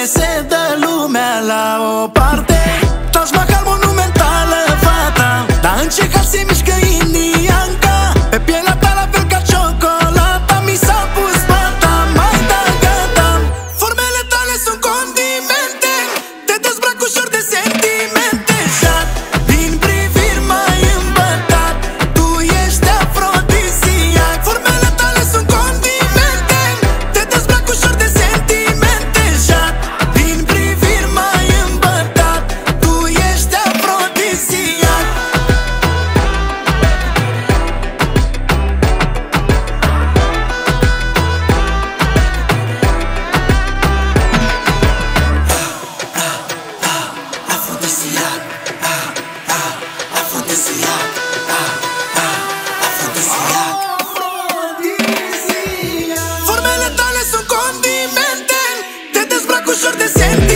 se dă lumea la o parte. Taj Mahal monumentală fata, dar în ce hal se mișcă indianca. Pe pielea ta la fel ca ciocolata, mi s-a pus pata, mai da gata. Formele tale sunt condimente, te dezbrac ușor de sentimente. Jad din priviri m-ai îmbătat, tu ești afrodisiac. Formele tale sunt condimente, te dezbrac ușor de sentimente. Jad din priviri m-ai îmbătat, tu ești afrodisiac. Afrodisiac, afrodisiac, afrodisiac. Formele tale sunt condimente, te dezbrac ușor de sentimente.